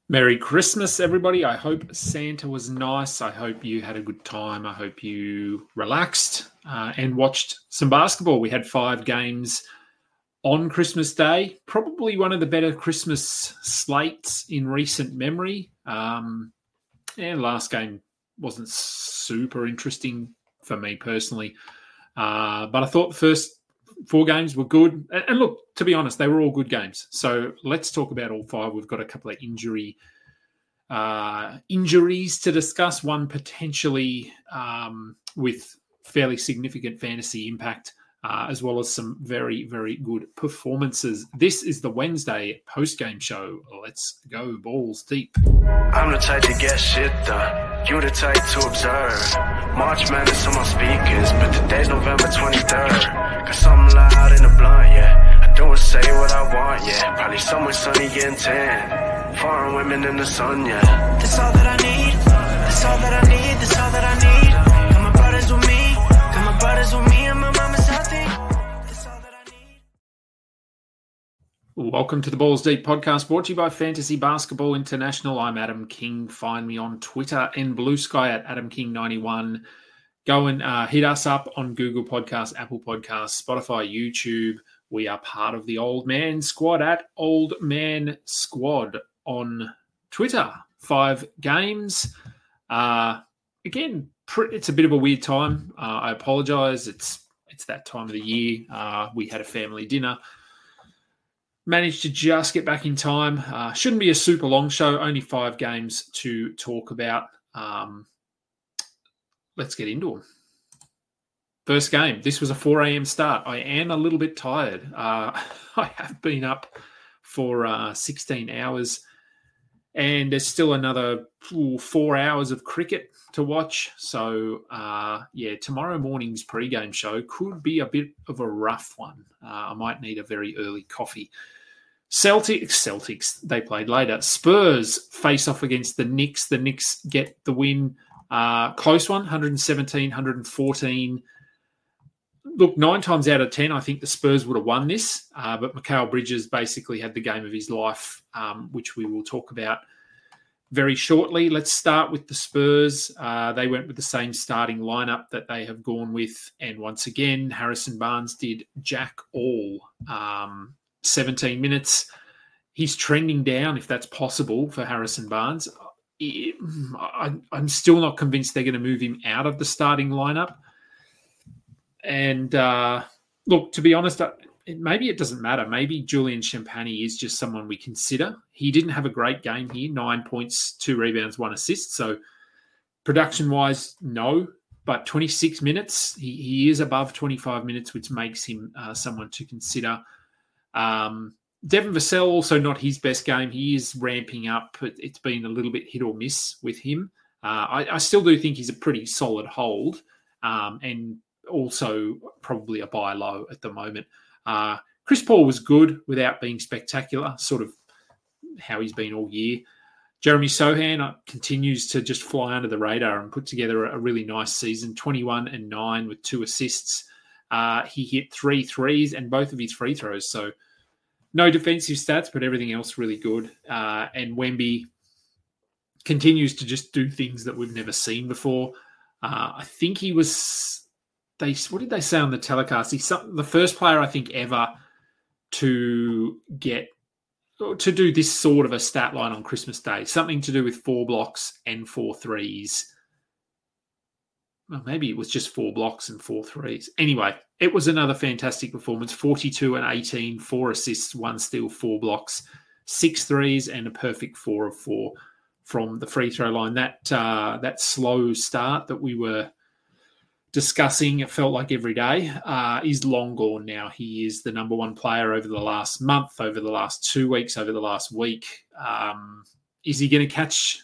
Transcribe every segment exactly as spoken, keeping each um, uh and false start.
Merry Christmas, everybody. I hope Santa was nice. I hope you had a good time. I hope you relaxed uh, and watched some basketball. We had five games on Christmas Day. Probably one of the better Christmas slates in recent memory. Um, and last game wasn't super interesting for me personally. Uh, but I thought the first four games were good. And, and look, to be honest, they were all good games. So let's talk about all five. We've got a couple of injury uh, injuries to discuss, one potentially um, with fairly significant fantasy impact, uh, as well as some very, very good performances. This is the Wednesday post-game show. Let's go balls deep. I'm the type to get shit done. You the type to observe. March Madness on my speakers, but today's November twenty-third. Got something loud in the blunt, yeah. I don't say what I want, yeah. Probably somewhere sunny getting tan. Foreign women in the sun, yeah. That's all that I need. That's all that I need. That's all that I need. Got my brothers with me. Got my brothers with me and my mama's healthy. That's all that I need. Welcome to the Balls Deep podcast, brought to you by Fantasy Basketball International. I'm Adam King. Find me on Twitter and Blue Sky at Adam King ninety-one. Go and uh, hit us up on Google Podcasts, Apple Podcasts, Spotify, YouTube. We are part of the Old Man Squad at Old Man Squad on Twitter. Five games. Uh, again, it's a bit of a weird time. Uh, I apologise. It's it's that time of the year. Uh, we had a family dinner. Managed to just get back in time. Uh, shouldn't be a super long show. Only five games to talk about. Um, let's get into them. First game. This was a four a.m. start. I am a little bit tired. Uh, I have been up for uh, sixteen hours, and there's still another ooh, four hours of cricket to watch. So, uh, yeah, tomorrow morning's pre-game show could be a bit of a rough one. Uh, I might need a very early coffee. Celtics, Celtics, they played later. Spurs face off against the Knicks. The Knicks get the win. Uh, close one, one seventeen, one fourteen. Look, nine times out of ten, I think the Spurs would have won this, uh, but Mikal Bridges basically had the game of his life, um, which we will talk about very shortly. Let's start with the Spurs. Uh, they went with the same starting lineup that they have gone with, and once again, Harrison Barnes did jack all. Um, seventeen minutes. He's trending down, if that's possible, for Harrison Barnes. I, I'm still not convinced they're going to move him out of the starting lineup. And uh, look, to be honest, maybe it doesn't matter. Maybe Julian Champagny is just someone we consider. He didn't have a great game here, nine points, two rebounds, one assist. So production-wise, no. But twenty-six minutes, he, he is above twenty-five minutes, which makes him uh, someone to consider. Um, Devin Vassell, also not his best game. He is ramping up. It's been a little bit hit or miss with him. Uh, I, I still do think he's a pretty solid hold, um, and also probably a buy low at the moment. Uh, Chris Paul was good without being spectacular, sort of how he's been all year. Jeremy Sohan continues to just fly under the radar and put together a really nice season, twenty-one and nine with two assists. Uh, he hit three threes and both of his free throws. So no defensive stats, but everything else really good. Uh, and Wemby continues to just do things that we've never seen before. Uh, I think he was... They what did they say on the telecast? He's some, the first player, I think, ever to get... to do this sort of a stat line on Christmas Day. Something to do with four blocks and four threes. Well, maybe it was just four blocks and four threes. Anyway, it was another fantastic performance. forty-two and eighteen, four assists, one steal, four blocks, six threes, and a perfect four of four from the free throw line. That uh, that slow start that we were discussing, it felt like every day, uh, is long gone now. He is the number one player over the last month, over the last two weeks, over the last week. Um, is he going to catch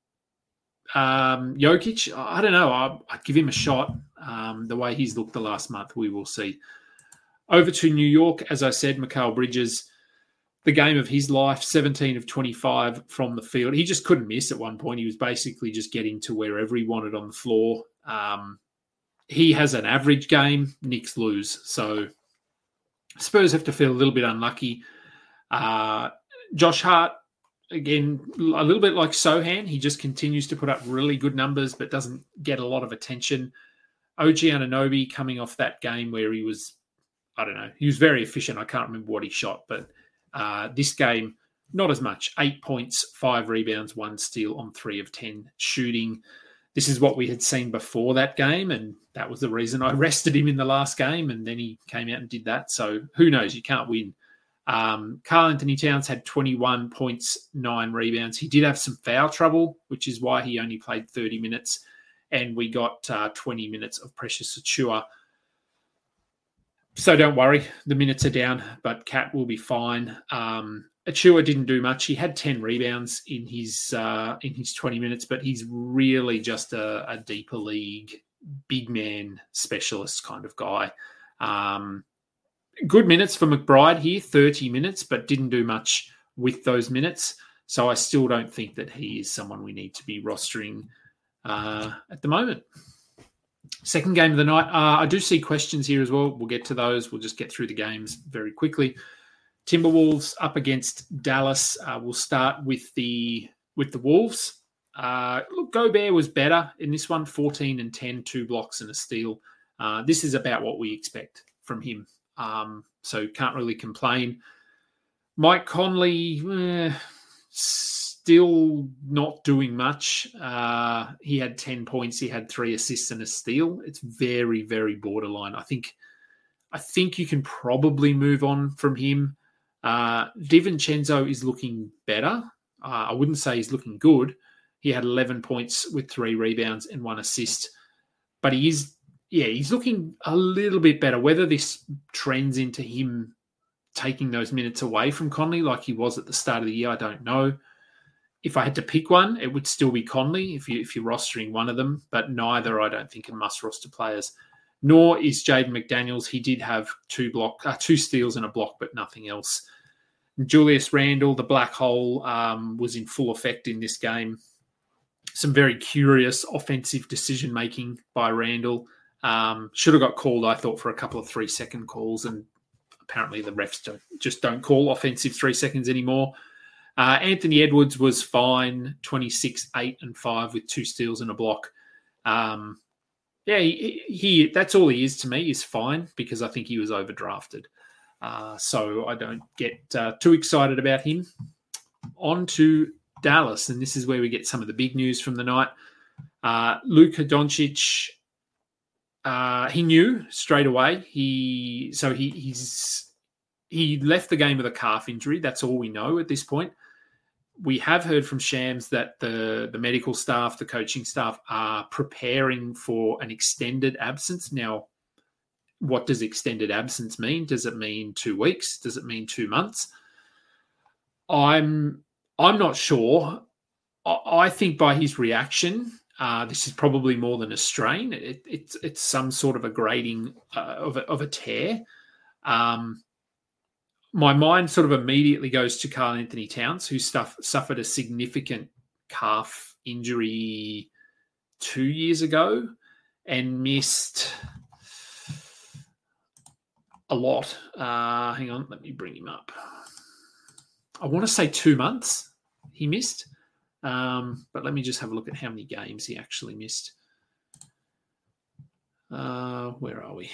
um, Jokic? I don't know. I, I'd give him a shot. Um, the way he's looked the last month, we will see. Over to New York, as I said, Mikal Bridges, the game of his life, seventeen of twenty-five from the field. He just couldn't miss at one point. He was basically just getting to wherever he wanted on the floor. Um, He has an average game. Knicks lose. So Spurs have to feel a little bit unlucky. Uh, Josh Hart, again, a little bit like Sohan. He just continues to put up really good numbers, but doesn't get a lot of attention. O G Anunoby coming off that game where he was, I don't know, he was very efficient. I can't remember what he shot, but uh, this game, not as much. Eight points, five rebounds, one steal on three of ten shooting. This is what we had seen before that game, and that was the reason I rested him in the last game, and then he came out and did that. So who knows? You can't win. Um, Karl Anthony Towns had twenty-one points, nine rebounds. He did have some foul trouble, which is why he only played thirty minutes, and we got uh, twenty minutes of Precious Achiuwa. So don't worry, the minutes are down, but Cat will be fine. Um, Achiuwa didn't do much. He had ten rebounds in his uh, in his twenty minutes, but he's really just a, a deeper league, big man specialist kind of guy. Um, good minutes for McBride here, thirty minutes, but didn't do much with those minutes. So I still don't think that he is someone we need to be rostering uh, at the moment. Second game of the night. Uh, I do see questions here as well. We'll get to those. We'll just get through the games very quickly. Timberwolves up against Dallas. Uh, we'll start with the with the Wolves. Uh, look, Gobert was better in this one, fourteen and ten, two blocks and a steal. Uh, this is about what we expect from him. Um, so can't really complain. Mike Conley, eh, still not doing much. Uh, he had ten points. He had three assists and a steal. It's very, very borderline. I think, I think you can probably move on from him. Uh, DiVincenzo is looking better. Uh, I wouldn't say he's looking good. He had eleven points with three rebounds and one assist. But he is, yeah, he's looking a little bit better. Whether this trends into him taking those minutes away from Conley like he was at the start of the year, I don't know. If I had to pick one, it would still be Conley if, you, if you're rostering one of them. But neither, I don't think, are must-roster players. Nor is Jaden McDaniels. He did have two block, uh, two steals and a block, but nothing else. Julius Randle, the black hole, um, was in full effect in this game. Some very curious offensive decision-making by Randle. Um, should have got called, I thought, for a couple of three-second calls, and apparently the refs don't, just don't call offensive three seconds anymore. Uh, Anthony Edwards was fine, twenty-six, eight, and five with two steals and a block. Um, yeah, he, he that's all he is to me, is fine, because I think he was overdrafted. Uh, so I don't get uh, too excited about him. On to Dallas, and this is where we get some of the big news from the night. Uh, Luka Doncic, uh, he knew straight away. He so he he's he left the game with a calf injury. That's all we know at this point. We have heard from Shams that the, the medical staff, the coaching staff, are preparing for an extended absence. Now, what does extended absence mean? Does it mean two weeks? Does it mean two months? I'm I'm not sure. I, I think by his reaction, uh, this is probably more than a strain. It, it's it's some sort of a grading uh, of, a, of a tear. Um, my mind sort of immediately goes to Karl Anthony Towns, who stuff, suffered a significant calf injury two years ago and missed a lot. Uh, hang on, let me bring him up. I want to say two months he missed, um, but let me just have a look at how many games he actually missed. Uh, where are we?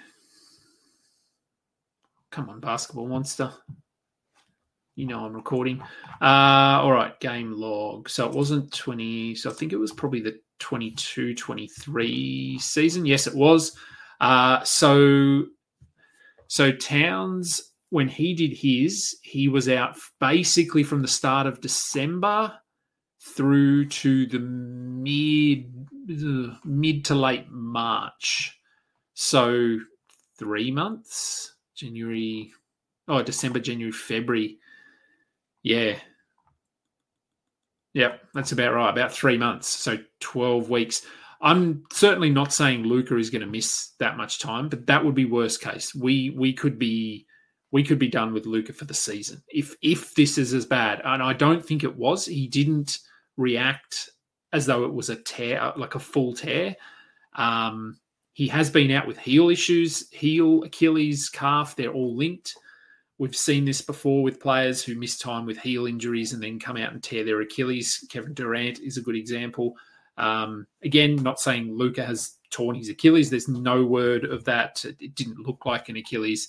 Come on, Basketball Monster. You know I'm recording. Uh, all right, game log. So it wasn't twenty. So I think it was probably the twenty-two twenty-three season. Yes, it was. Uh, so, so Towns, when he did his, he was out basically from the start of December through to the mid, mid to late March. So three months. January, oh, December, January, February. Yeah. Yeah, that's about right. About three months. So twelve weeks. I'm certainly not saying Luka is going to miss that much time, but that would be worst case. We we could be we could be done with Luka for the season if if this is as bad. And I don't think it was. He didn't react as though it was a tear, like a full tear. Um, He has been out with heel issues, heel, Achilles, calf. They're all linked. We've seen this before with players who miss time with heel injuries and then come out and tear their Achilles. Kevin Durant is a good example. Um, again, not saying Luka has torn his Achilles. There's no word of that. It didn't look like an Achilles.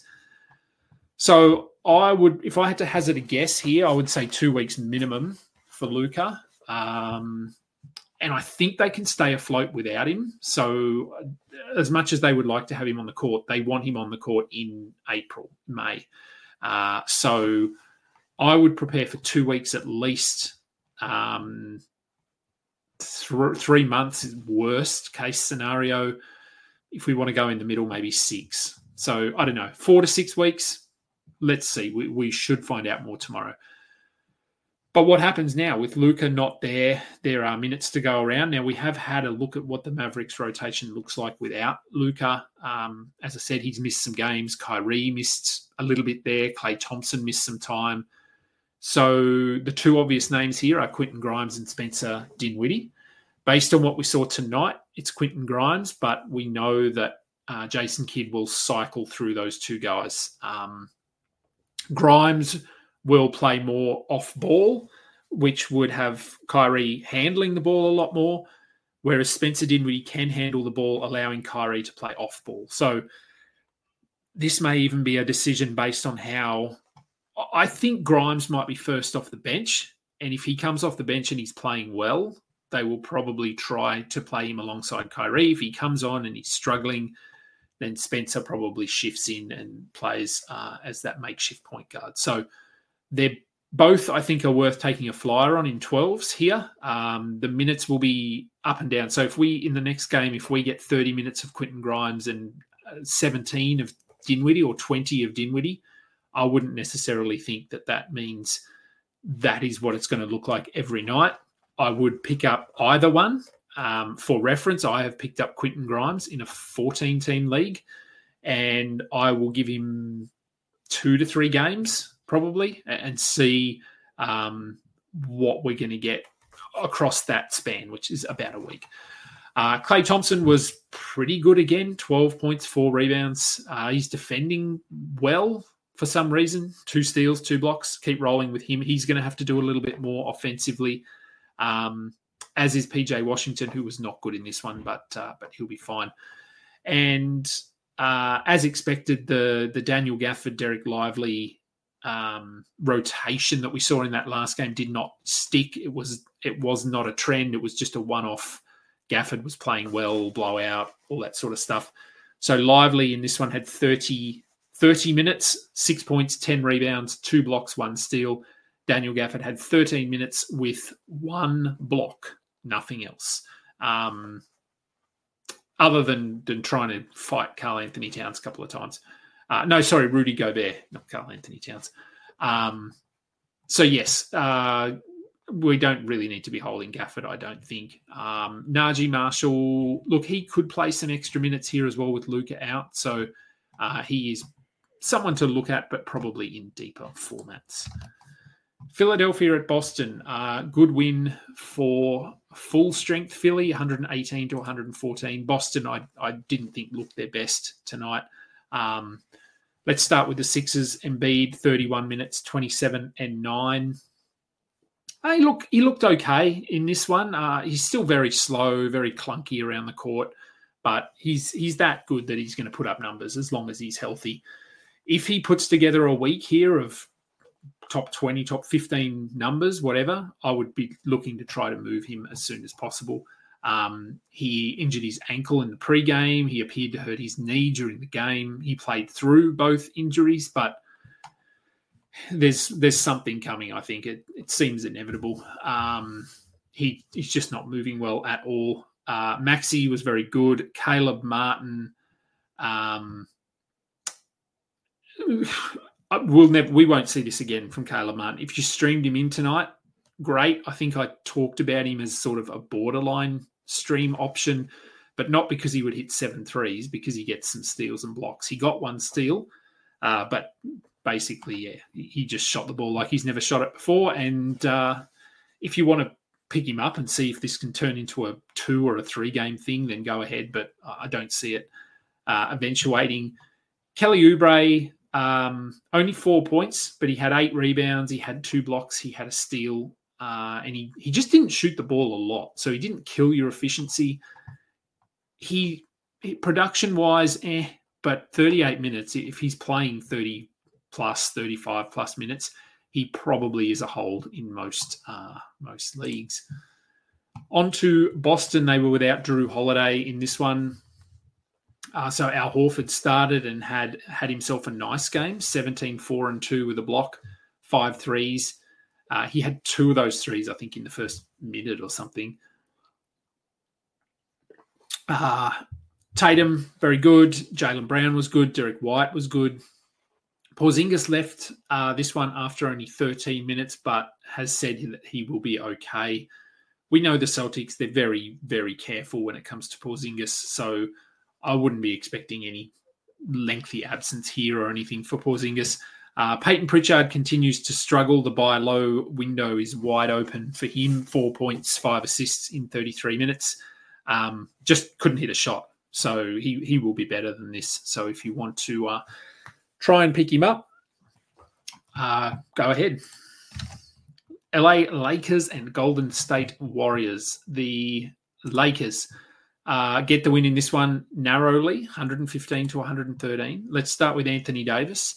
So I would, if I had to hazard a guess here, I would say two weeks minimum for Luka. Um, and I think they can stay afloat without him. So as much as they would like to have him on the court, they want him on the court in April, May. Uh, so I would prepare for two weeks at least. Um, th- three months is worst case scenario. If we want to go in the middle, maybe six. So I don't know, four to six weeks. Let's see. We, we should find out more tomorrow. But what happens now with Luka not there? There are minutes to go around. Now, we have had a look at what the Mavericks rotation looks like without Luka. Um, as I said, he's missed some games. Kyrie missed a little bit there. Klay Thompson missed some time. So the two obvious names here are Quentin Grimes and Spencer Dinwiddie. Based on what we saw tonight, it's Quentin Grimes, but we know that uh, Jason Kidd will cycle through those two guys. Um, Grimes will play more off ball, which would have Kyrie handling the ball a lot more, whereas Spencer Dinwiddie can handle the ball, allowing Kyrie to play off ball. So this may even be a decision based on how I think Grimes might be first off the bench. And if he comes off the bench and he's playing well, they will probably try to play him alongside Kyrie. If he comes on and he's struggling, then Spencer probably shifts in and plays uh, as that makeshift point guard. So they're both, I think, are worth taking a flyer on in twelves here. Um, the minutes will be up and down. So if we, in the next game, if we get thirty minutes of Quentin Grimes and seventeen of Dinwiddie or twenty of Dinwiddie, I wouldn't necessarily think that that means that is what it's going to look like every night. I would pick up either one. Um, for reference, I have picked up Quentin Grimes in a fourteen-team league, and I will give him two to three games probably and see um, what we're going to get across that span, which is about a week. Uh, Klay Thompson was pretty good again, twelve points, four rebounds. Uh, he's defending well for some reason. Two steals, two blocks. Keep rolling with him. He's going to have to do a little bit more offensively, um, as is P J Washington, who was not good in this one, but uh, but he'll be fine. And uh, as expected, the the Daniel Gafford, Derek Lively um, rotation that we saw in that last game did not stick. It was it was not a trend. It was just a one-off. Gafford was playing well, blowout, all that sort of stuff. So Lively in this one had thirty, thirty minutes, six points, ten rebounds, two blocks, one steal. Daniel Gafford had thirteen minutes with one block, nothing else. Um, other than, than trying to fight Karl Anthony Towns a couple of times. Uh, no, sorry, Rudy Gobert, not Karl Anthony Towns. Um, so, yes, uh, we don't really need to be holding Gafford, I don't think. Um, Najee Marshall, look, he could play some extra minutes here as well with Luka out. So uh, he is someone to look at, but probably in deeper formats. Philadelphia at Boston, uh, good win for full-strength Philly, one eighteen to one fourteen. Boston, I, I didn't think looked their best tonight. Um, let's start with the Sixers. Embiid, thirty-one minutes, twenty-seven and nine. Hey, look, he looked okay in this one. Uh, he's still very slow, very clunky around the court, but he's he's that good that he's going to put up numbers as long as he's healthy. If he puts together a week here of top twenty, top fifteen numbers, whatever, I would be looking to try to move him as soon as possible. Um, he injured his ankle in the pregame. He appeared to hurt his knee during the game. He played through both injuries, but there's there's something coming, I think. It, it seems inevitable. Um, he He's just not moving well at all. Uh, Maxey was very good. Caleb Martin... Um, We'll never, we won't see this again from Caleb Martin. If you streamed him in tonight, great. I think I talked about him as sort of a borderline stream option, but not because he would hit seven threes, because he gets some steals and blocks. He got one steal, uh, but basically, yeah, he just shot the ball like he's never shot it before. And uh, if you want to pick him up and see if this can turn into a two or a three game thing, then go ahead. But I don't see it uh, eventuating. Kelly Oubre, Um, only four points, but he had eight rebounds. He had two blocks. He had a steal. Uh, and he, he just didn't shoot the ball a lot. So he didn't kill your efficiency. He, he production-wise, eh, but thirty-eight minutes, if he's playing thirty plus, thirty-five plus minutes, he probably is a hold in most uh, most leagues. On to Boston. They were without Drew Holiday in this one. Uh, so Al Horford started and had had himself a nice game, seventeen, four, and two with a block, five threes. Uh, he had two of those threes, I think, in the first minute or something. Uh, Tatum, very good. Jaylen Brown was good. Derek White was good. Porzingis left uh, this one after only thirteen minutes, but has said that he will be okay. We know the Celtics, they're very, very careful when it comes to Porzingis, so I wouldn't be expecting any lengthy absence here or anything for Porzingis. Uh, Peyton Pritchard continues to struggle. The buy low window is wide open for him. Four points, five assists in thirty-three minutes. Um, just couldn't hit a shot. So he, he will be better than this. So if you want to uh, try and pick him up, uh, go ahead. L A Lakers and Golden State Warriors. The Lakers uh, get the win in this one narrowly, one fifteen to one thirteen. Let's start with Anthony Davis.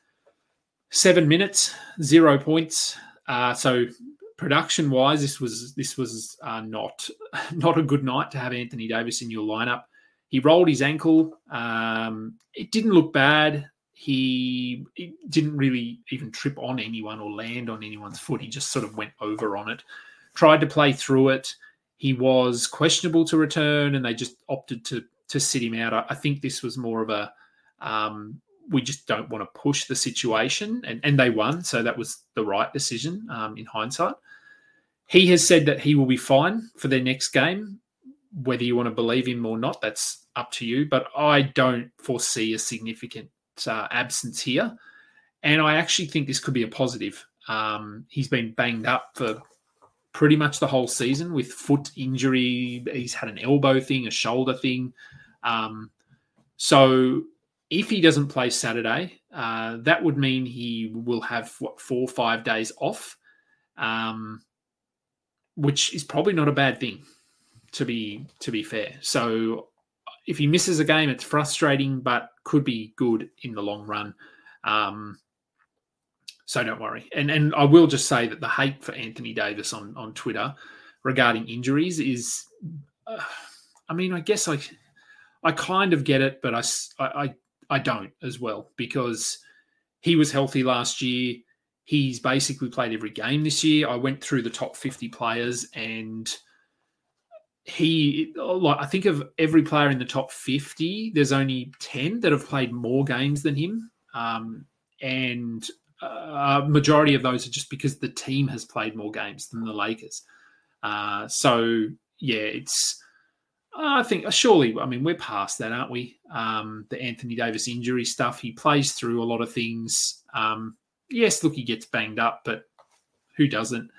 Seven minutes, zero points. Uh, so production-wise, this was this was uh, not not a good night to have Anthony Davis in your lineup. He rolled his ankle. Um, it didn't look bad. He, he didn't really even trip on anyone or land on anyone's foot. He just sort of went over on it. Tried to play through it. He was questionable to return, and they just opted to to sit him out. I, I think this was more of a um, we just don't want to push the situation, and, and they won, so that was the right decision um, in hindsight. He has said that he will be fine for their next game. Whether you want to believe him or not, that's up to you, but I don't foresee a significant uh, absence here, and I actually think this could be a positive. Um, he's been banged up for pretty much the whole season with foot injury. He's had an elbow thing, a shoulder thing. Um, so if he doesn't play Saturday, uh, that would mean he will have, what, four or five days off, um, which is probably not a bad thing, to be to be fair. So if he misses a game, it's frustrating, but could be good in the long run. Um, so don't worry. And and I will just say that the hate for Anthony Davis on, on Twitter regarding injuries is, uh, I mean, I guess I I kind of get it, but I, I, I don't as well, because he was healthy last year. He's basically played every game this year. I went through the top fifty players, and he, like, I think of every player in the top fifty, there's only ten that have played more games than him. Um, and a majority of those are just because the team has played more games than the Lakers. Uh, so, yeah, it's, I think, surely, I mean, we're past that, aren't we? Um, the Anthony Davis injury stuff, he plays through a lot of things. Um, yes, look, he gets banged up, but who doesn't?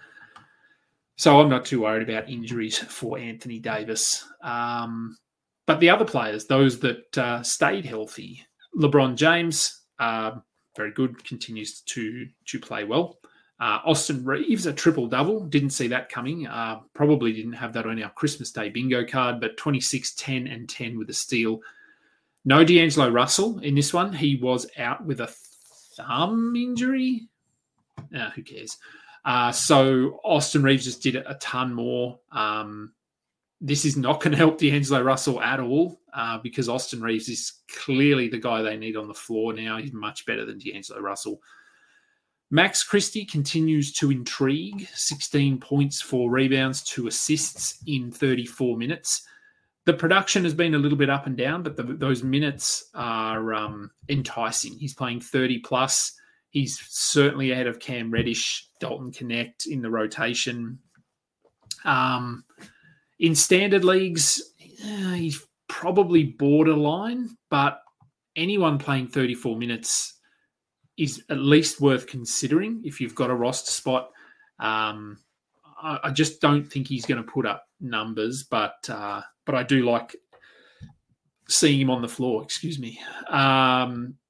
So I'm not too worried about injuries for Anthony Davis. Um, but the other players, those that uh, stayed healthy, LeBron James, uh, very good, continues to, to play well. Uh, Austin Reeves, a triple-double. Didn't see that coming. Uh, probably didn't have that on our Christmas Day bingo card, but twenty-six, ten, and ten with a steal. No D'Angelo Russell in this one. He was out with a thumb injury. Uh, who cares? Uh, so Austin Reeves just did a ton more. Um, this is not going to help D'Angelo Russell at all uh, because Austin Reeves is clearly the guy they need on the floor now. He's much better than D'Angelo Russell. Max Christie continues to intrigue. sixteen points, four rebounds, two assists in thirty-four minutes. The production has been a little bit up and down, but the, those minutes are um, enticing. He's playing thirty plus. He's certainly ahead of Cam Reddish, Dalton Connect in the rotation. Um, in standard leagues, uh, he's probably borderline, but anyone playing thirty-four minutes is at least worth considering if you've got a roster spot. Um, I, I just don't think he's going to put up numbers, but uh, but I do like seeing him on the floor. Excuse me. Um,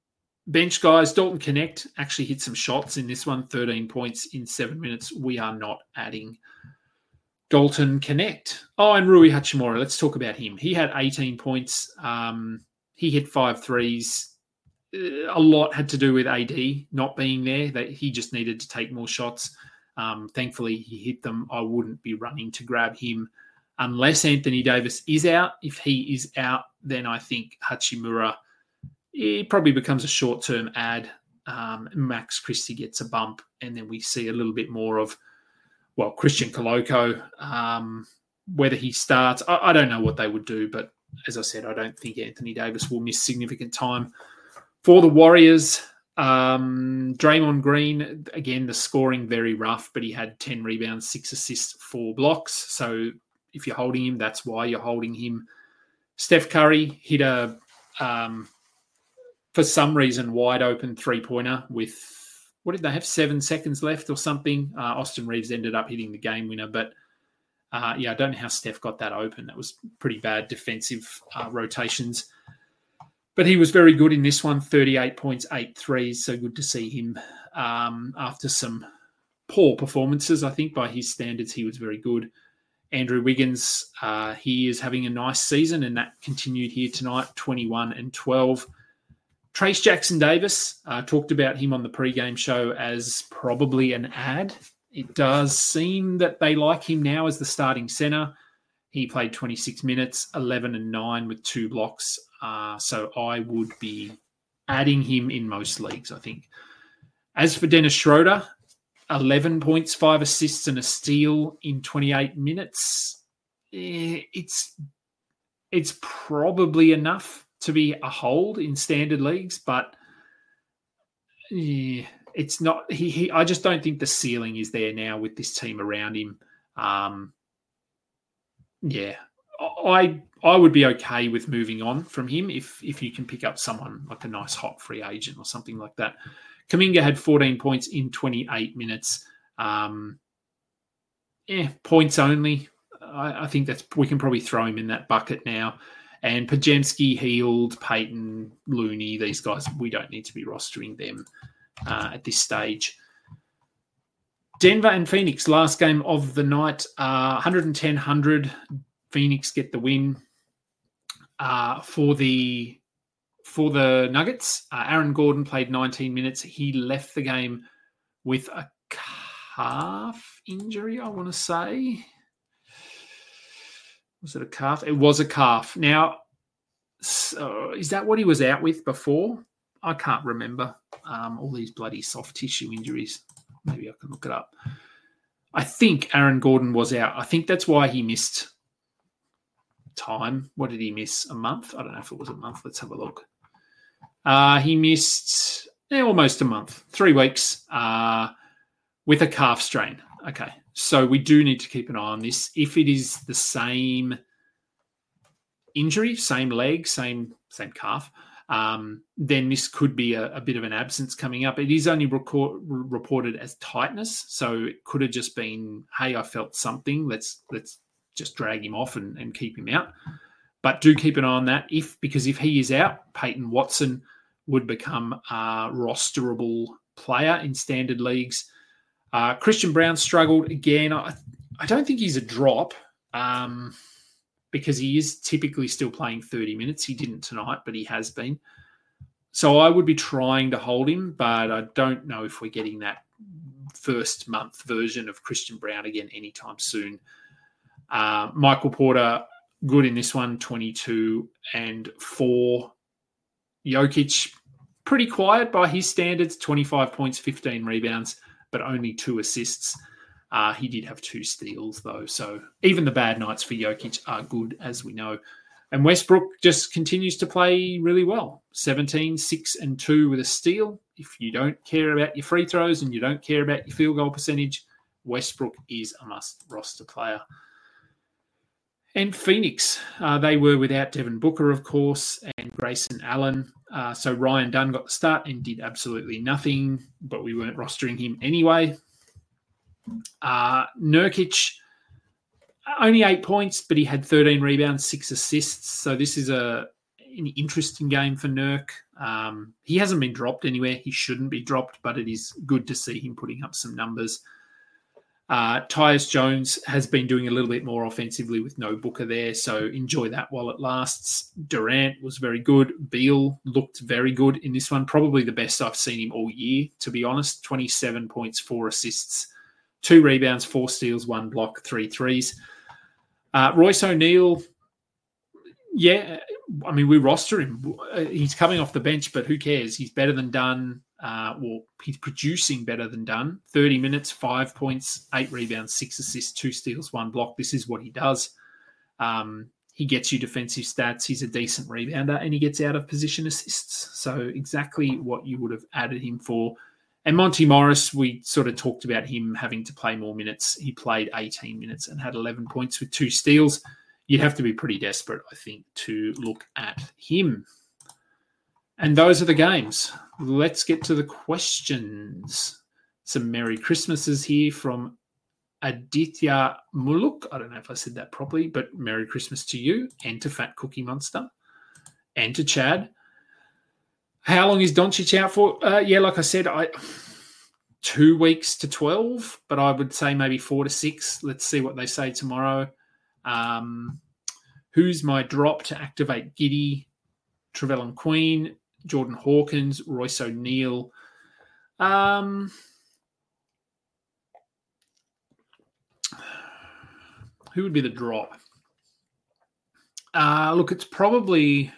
bench guys, Dalton Connect actually hit some shots in this one, thirteen points in seven minutes. We are not adding Dalton Connect. Oh, and Rui Hachimura, let's talk about him. He had eighteen points. Um, he hit five threes. A lot had to do with A D not being there. That he just needed to take more shots. Um, thankfully, he hit them. I wouldn't be running to grab him unless Anthony Davis is out. If he is out, then I think Hachimura, it probably becomes a short-term ad. Um, Max Christie gets a bump, and then we see a little bit more of, well, Christian Koloko. Um, whether he starts, I, I don't know what they would do, but as I said, I don't think Anthony Davis will miss significant time. For the Warriors, um, Draymond Green, again, the scoring very rough, but he had ten rebounds, six assists, four blocks. So if you're holding him, that's why you're holding him. Steph Curry hit a, um, for some reason, wide open three-pointer with, what did they have, seven seconds left or something? Uh, Austin Reeves ended up hitting the game winner, but uh, yeah, I don't know how Steph got that open. That was pretty bad defensive uh, rotations. But he was very good in this one, thirty-eight points, eight threes. So good to see him um, after some poor performances. I think by his standards, he was very good. Andrew Wiggins, uh, he is having a nice season, and that continued here tonight, twenty-one and twelve. Trace Jackson-Davis, uh, talked about him on the pregame show as probably an ad. It does seem that they like him now as the starting center. He played twenty-six minutes, eleven and nine with two blocks. Uh, so I would be adding him in most leagues, I think. As for Dennis Schroeder, eleven points, five assists and a steal in twenty-eight minutes. It's, it's probably enough to be a hold in standard leagues, but yeah, it's not. He, he, I just don't think the ceiling is there now with this team around him. Um, yeah, I I would be okay with moving on from him if if you can pick up someone like a nice hot free agent or something like that. Kuminga had fourteen points in twenty-eight minutes. Um, yeah, points only. I, I think that's we can probably throw him in that bucket now. And Pajemski, Heald, Payton, Looney, these guys, we don't need to be rostering them uh, at this stage. Denver and Phoenix, last game of the night, uh, one ten one hundred. Phoenix get the win. Uh, for the for the Nuggets, uh, Aaron Gordon played nineteen minutes. He left the game with a calf injury, I want to say. Was it a calf? It was a calf. Now, so is that what he was out with before? I can't remember. Um, all these bloody soft tissue injuries. Maybe I can look it up. I think Aaron Gordon was out. I think that's why he missed time. What did he miss? A month? I don't know if it was a month. Let's have a look. Uh, he missed eh, almost a month, three weeks uh, with a calf strain. Okay. So we do need to keep an eye on this. If it is the same injury, same leg, same same calf, um, then this could be a, a bit of an absence coming up. It is only record, reported as tightness, so it could have just been, hey, I felt something. Let's let's just drag him off and, and keep him out. But do keep an eye on that, if because if he is out, Peyton Watson would become a rosterable player in standard leagues. Uh, Christian Brown struggled again. I, I don't think he's a drop um, because he is typically still playing thirty minutes. He didn't tonight, but he has been. So I would be trying to hold him, but I don't know if we're getting that first month version of Christian Brown again anytime soon. Uh, Michael Porter, good in this one, twenty-two and four. Jokic, pretty quiet by his standards, twenty-five points, fifteen rebounds, but only two assists. Uh, he did have two steals, though. So even the bad nights for Jokic are good, as we know. And Westbrook just continues to play really well. seventeen, six, and two with a steal. If you don't care about your free throws and you don't care about your field goal percentage, Westbrook is a must-roster player. And Phoenix, uh, they were without Devin Booker, of course, and Grayson Allen. Uh, so Ryan Dunn got the start and did absolutely nothing, but we weren't rostering him anyway. Uh, Nurkic, only eight points, but he had thirteen rebounds, six assists. So this is a an interesting game for Nurk. Um, he hasn't been dropped anywhere. He shouldn't be dropped, but it is good to see him putting up some numbers. Uh, Tyus Jones has been doing a little bit more offensively with no Booker there, so enjoy that while it lasts. Durant was very good. Beal looked very good in this one, probably the best I've seen him all year, to be honest. twenty-seven points, four assists, two rebounds, four steals, one block, three threes. Uh, Royce O'Neal, yeah, I mean, we roster him. He's coming off the bench, but who cares? He's better than Dunn. Uh, well, he's producing better than Dunn. thirty minutes, five points, eight rebounds, six assists, two steals, one block. This is what he does. Um, he gets you defensive stats. He's a decent rebounder, and he gets out of position assists. So exactly what you would have added him for. And Monty Morris, we sort of talked about him having to play more minutes. He played eighteen minutes and had eleven points with two steals. You'd have to be pretty desperate, I think, to look at him. And those are the games. Let's get to the questions. Some Merry Christmases here from Aditya Muluk. I don't know if I said that properly, but Merry Christmas to you and to Fat Cookie Monster and to Chad. How long is Doncic out for? Uh, yeah, like I said, I two weeks to twelve, but I would say maybe four to six. Let's see what they say tomorrow. Um, who's my drop to activate Giddey? Trevelyan Queen, Jordan Hawkins, Royce O'Neal. Um, who would be the drop? Uh, look, it's probably...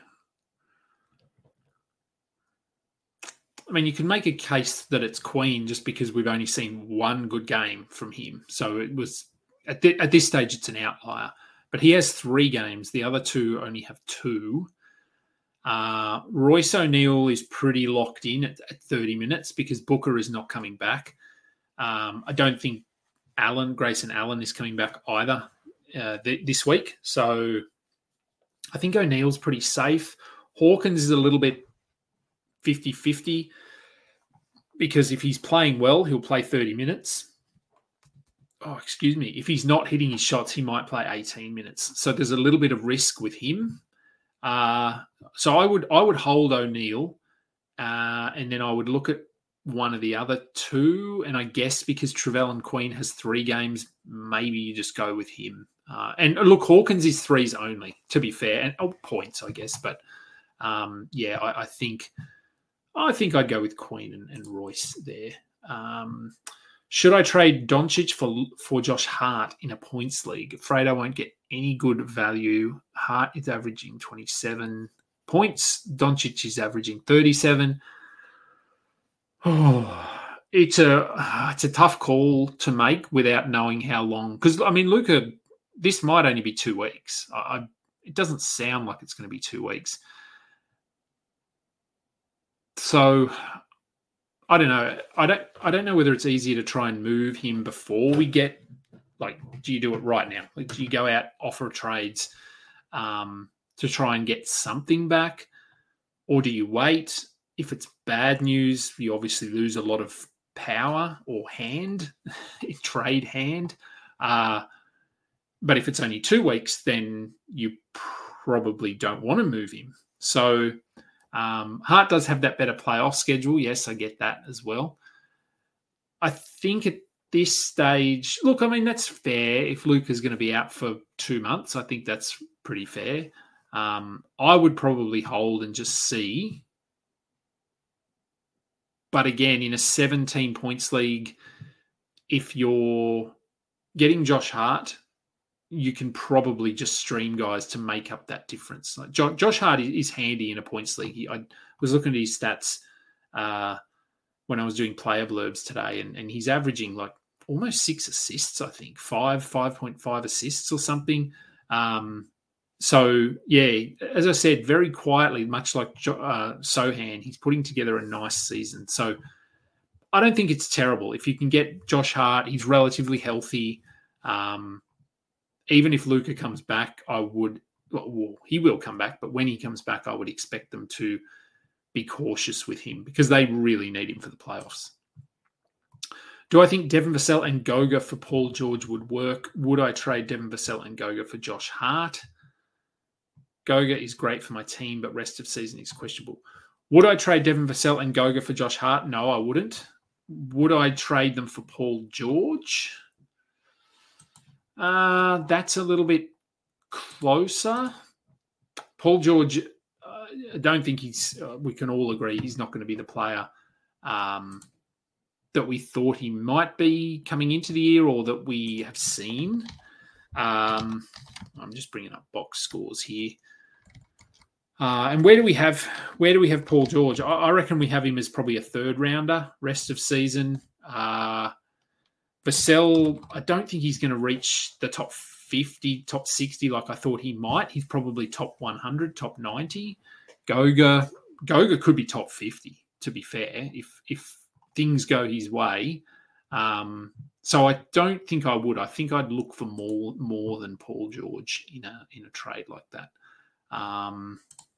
I mean, you can make a case that it's Queen just because we've only seen one good game from him. So it was at, the, at this stage, it's an outlier. But he has three games. The other two only have two. Uh, Royce O'Neal is pretty locked in at, at thirty minutes because Booker is not coming back. Um, I don't think Allen, Grayson Allen is coming back either uh, th- this week. So I think O'Neal's pretty safe. Hawkins is a little bit fifty-fifty because if he's playing well, he'll play thirty minutes. Oh, excuse me. If he's not hitting his shots, he might play eighteen minutes. So there's a little bit of risk with him. Uh, so I would I would hold O'Neal, uh, and then I would look at one of the other two. And I guess because Trevelyan Queen has three games, maybe you just go with him. Uh, and look, Hawkins is threes only, to be fair, and oh, points, I guess. But um, yeah, I, I think I think I'd go with Queen and, and Royce there. Um, should I trade Doncic for for Josh Hart in a points league? Afraid I won't get any good value. Hart is averaging twenty-seven points. Doncic is averaging thirty-seven. Oh, it's a it's a tough call to make without knowing how long. Because I mean, Luka, this might only be two weeks. I, I, it doesn't sound like it's going to be two weeks. So I don't know. I don't. I don't know whether it's easier to try and move him before we get. Like, do you do it right now? Like, do you go out, offer trades um, to try and get something back? Or do you wait? If it's bad news, you obviously lose a lot of power or hand, trade hand. Uh, but if it's only two weeks, then you probably don't want to move him. So um, Hart does have that better playoff schedule. Yes, I get that as well. I think at this stage, look, I mean, that's fair. If Luka's going to be out for two months, I think that's pretty fair. Um, I would probably hold and just see. But again, in a seventeen points league, if you're getting Josh Hart, you can probably just stream guys to make up that difference. Like jo- Josh Hart is handy in a points league. He, I was looking at his stats uh, when I was doing player blurbs today, and, and he's averaging like almost six assists, I think, five, five point five assists or something. Um, so, yeah, as I said, very quietly, much like uh, Sohan, he's putting together a nice season. So I don't think it's terrible. If you can get Josh Hart, he's relatively healthy. Um, even if Luka comes back, I would well, he will come back, but when he comes back, I would expect them to be cautious with him because they really need him for the playoffs. Do I think Devin Vassell and Goga for Paul George would work? Would I trade Devin Vassell and Goga for Josh Hart? Goga is great for my team, but rest of season is questionable. Would I trade Devin Vassell and Goga for Josh Hart? No, I wouldn't. Would I trade them for Paul George? Uh, that's a little bit closer. Paul George, uh, I don't think he's, uh, we can all agree he's not going to be the player um, that we thought he might be coming into the year or that we have seen. Um, I'm just bringing up box scores here. Uh, and where do we have where do we have Paul George? I, I reckon we have him as probably a third rounder, rest of season. Uh, Vassell, I don't think he's going to reach the top fifty, top sixty like I thought he might. He's probably top one hundred, top ninety. Goga, Goga could be top fifty, to be fair, if if things go his way. Um, so I don't think I would. I think I'd look for more more than Paul George in a in a trade like that. Um,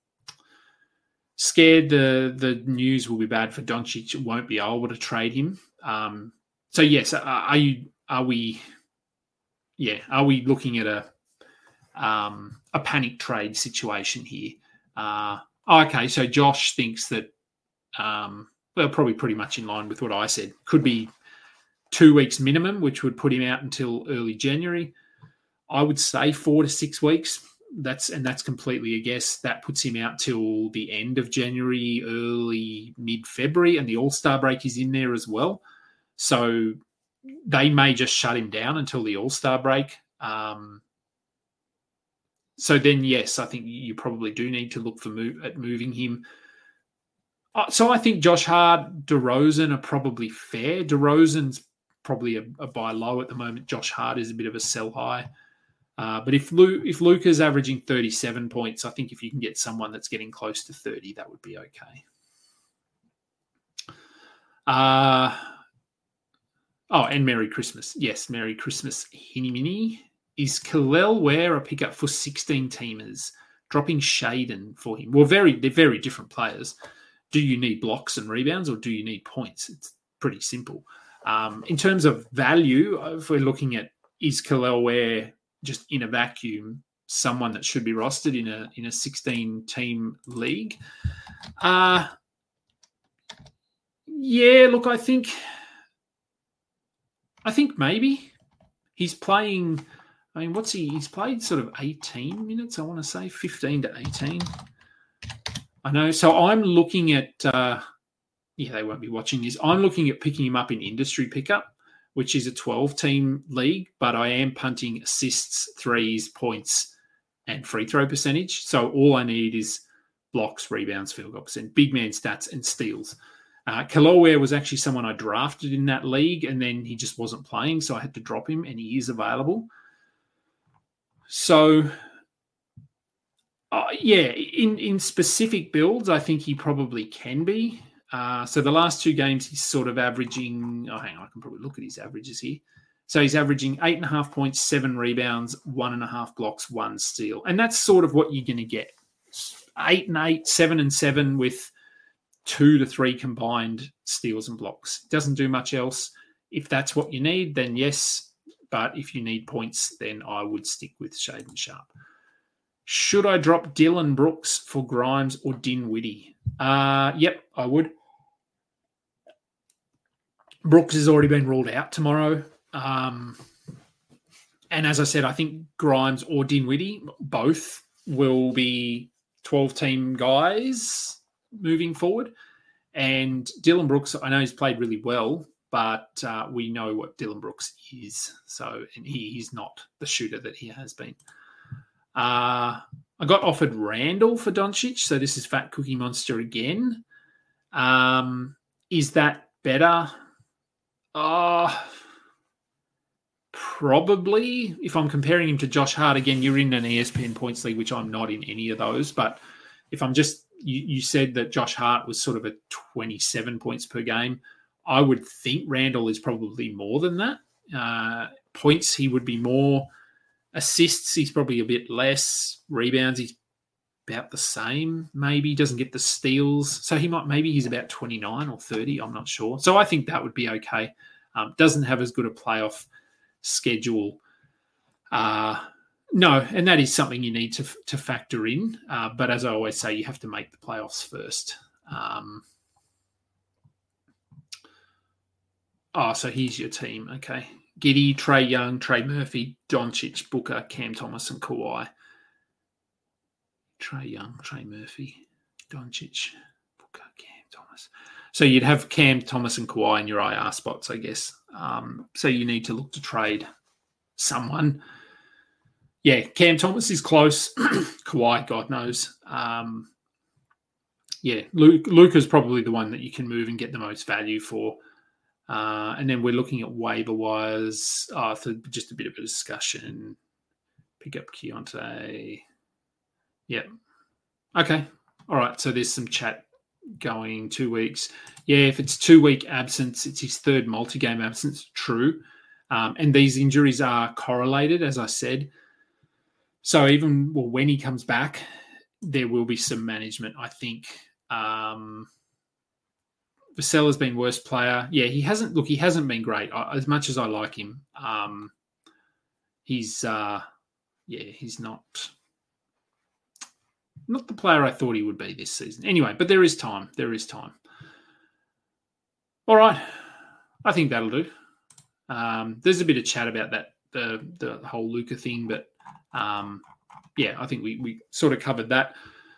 scared the the news will be bad for Doncic. Won't be able to trade him. Um, so yes, are, are you? Are we? Yeah, are we looking at a um, a panic trade situation here? Uh, okay, so Josh thinks that um, well, probably pretty much in line with what I said. Could be two weeks minimum, which would put him out until early January. I would say four to six weeks. That's and that's completely a guess. That puts him out till the end of January, early mid-February, and the All-Star break is in there as well. So they may just shut him down until the All-Star break. Um, so then, yes, I think you probably do need to look for move, at moving him. Uh, so I think Josh Hart, DeRozan are probably fair. DeRozan's probably a, a buy low at the moment. Josh Hart is a bit of a sell high. Uh, but if Lu- if Luka's averaging thirty-seven points, I think if you can get someone that's getting close to thirty, that would be okay. Uh, oh, and Merry Christmas. Yes, Merry Christmas, Hinny Mini. Is Kel'el Ware a pickup for sixteen-teamers? Dropping Shaden for him. Well, very they're very different players. Do you need blocks and rebounds or do you need points? It's pretty simple. Um, in terms of value, if we're looking at is Kel'el Ware just in a vacuum, someone that should be rostered in a in a sixteen-team league. Uh, yeah, look, I think I think maybe he's playing. I mean, what's he? He's played sort of eighteen minutes. I want to say fifteen to eighteen. I know. So I'm looking at. Uh, yeah, they won't be watching this. I'm looking at picking him up in industry pickup, which is a twelve-team league, but I am punting assists, threes, points, and free throw percentage. So all I need is blocks, rebounds, field goal percent, big man stats, and steals. Uh, Kel'el Ware was actually someone I drafted in that league, and then he just wasn't playing, so I had to drop him, and he is available. So, uh, yeah, in, in specific builds, I think he probably can be. Uh, so the last two games, he's sort of averaging, oh, hang on, I can probably look at his averages here. So he's averaging eight and a half points, seven rebounds, one and a half blocks, one steal. And that's sort of what you're going to get. Eight and eight, seven and seven with two to three combined steals and blocks. Doesn't do much else. If that's what you need, then yes. But if you need points, then I would stick with Shaden Sharp. Should I drop Dylan Brooks for Grimes or Dinwiddie? Uh, yep, I would. Brooks has already been ruled out tomorrow. Um, and as I said, I think Grimes or Dinwiddie, both will be twelve-team guys moving forward. And Dylan Brooks, I know he's played really well, but uh, we know what Dylan Brooks is. So, and he, he's not the shooter that he has been. Uh, I got offered Randall for Doncic, so this is Fat Cookie Monster again. Um, is that better? Uh, probably. If I'm comparing him to Josh Hart, again, you're in an E S P N points league, which I'm not in any of those. But if I'm just, you, you said that Josh Hart was sort of at twenty-seven points per game. I would think Randall is probably more than that. Uh, points, he would be more. Assists, he's probably a bit less. Rebounds, he's about the same, maybe. Doesn't get the steals. So he might, maybe he's about twenty-nine or thirty, I'm not sure. So I think that would be okay. Um, doesn't have as good a playoff schedule. Uh, No, and that is something you need to to factor in. Uh, but as I always say, you have to make the playoffs first. Um, oh, so here's your team. Okay. Giddey, Trae Young, Trey Murphy, Doncic, Booker, Cam Thomas, and Kawhi. Trae Young, Trey Murphy, Doncic, Booker, Cam Thomas. So you'd have Cam Thomas and Kawhi in your I R spots, I guess. Um, so you need to look to trade someone. Yeah, Cam Thomas is close. Kawhi, God knows. Um, yeah, Luke, Luka's probably the one that you can move and get the most value for. Uh, and then we're looking at waiver wires uh, for just a bit of a discussion. Pick up Keontae. Yep. Okay. All right. So there's some chat going two weeks. Yeah, if it's two-week absence, it's his third multi-game absence. True. Um, and these injuries are correlated, as I said. So even well, when he comes back, there will be some management, I think. Um Vassell been worst player. Yeah, he hasn't. Look, he hasn't been great. As much as I like him, um, he's uh, yeah, he's not not the player I thought he would be this season. Anyway, but there is time. There is time. All right, I think that'll do. Um, there's a bit of chat about that the the whole Luka thing, but um, yeah, I think we we sort of covered that.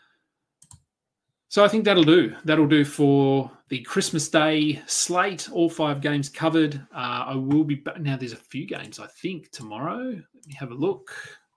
So I think that'll do. That'll do for the Christmas Day slate. All five games covered. Uh, I will be back. Now there's a few games, I think, tomorrow. Let me have a look.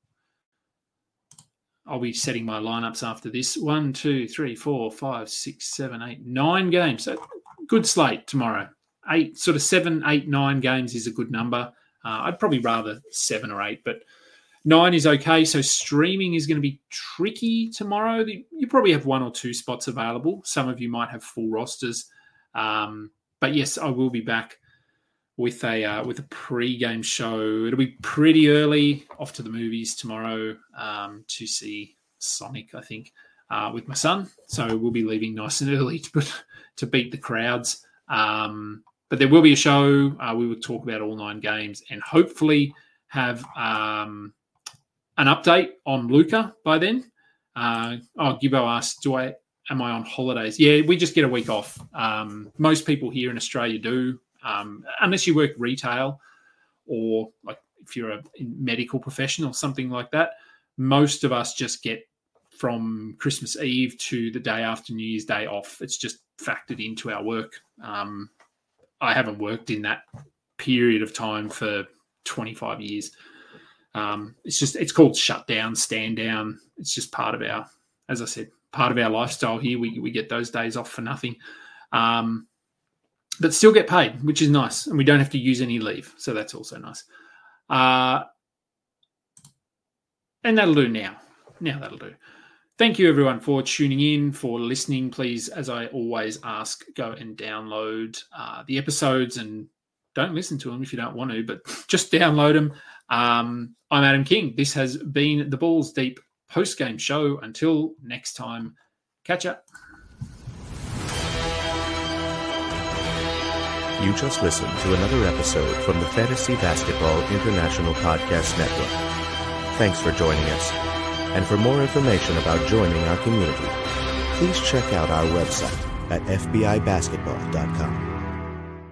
I'll be setting my lineups after this. One, two, three, four, five, six, seven, eight, nine games. So good slate tomorrow. Eight, sort of seven, eight, nine games is a good number. Uh, I'd probably rather seven or eight, but nine is okay. So streaming is going to be tricky tomorrow. You probably have one or two spots available. Some of you might have full rosters. Um, but yes, I will be back with a uh, with a pre-game show. It'll be pretty early, off to the movies tomorrow um, to see Sonic, I think, uh, with my son. So we'll be leaving nice and early to, to beat the crowds. Um, but there will be a show. Uh, we will talk about all nine games and hopefully have um, an update on Luka by then. Uh, oh, Gibbo asked, "Do I am I on holidays?" Yeah, we just get a week off. Um, most people here in Australia do, um, unless you work retail or like if you're a medical professional or something like that. Most of us just get from Christmas Eve to the day after New Year's Day off. It's just factored into our work. Um, I haven't worked in that period of time for twenty-five years. Um, it's just, it's called shut down, stand down. It's just part of our, as I said, part of our lifestyle here. We we get those days off for nothing, um, but still get paid, which is nice. And we don't have to use any leave. So that's also nice. Uh, and that'll do now. Now that'll do. Thank you everyone for tuning in, for listening. Please, as I always ask, go and download uh, the episodes and don't listen to them if you don't want to, but just download them. Um, I'm Adam King. This has been the Balls Deep post-game show. Until next time, catch up. You just listened to another episode from the Fantasy Basketball International Podcast Network. Thanks for joining us. And for more information about joining our community, please check out our website at f b i basketball dot com.